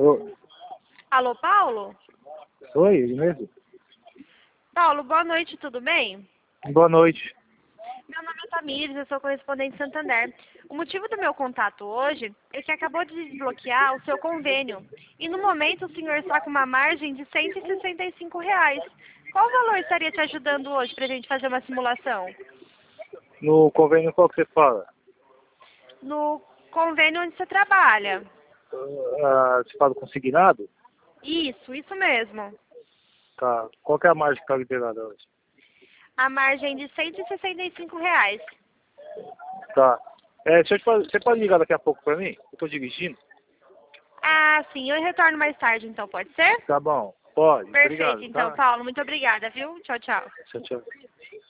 Alô? Alô, Paulo? Oi, ele mesmo? Paulo, boa noite, tudo bem? Boa noite. Meu nome é Tamires, eu sou correspondente Santander. O motivo do meu contato hoje é que acabou de desbloquear o seu convênio. E no momento o senhor está com uma margem de R$ 165. Qual valor estaria te ajudando hoje para a gente fazer uma simulação? No convênio qual que você fala? No convênio onde você trabalha. Você fala consignado? Isso mesmo. Tá. Qual que é a margem que tá liberada hoje? A margem de R$ 165. Tá. Deixa eu te fazer, você pode ligar daqui a pouco pra mim? Eu tô dirigindo. Ah, sim, eu retorno mais tarde, então, pode ser? Tá bom. Pode. Perfeito, Obrigado, então, tá? Paulo. Muito obrigada, viu? Tchau, tchau. Tchau, tchau.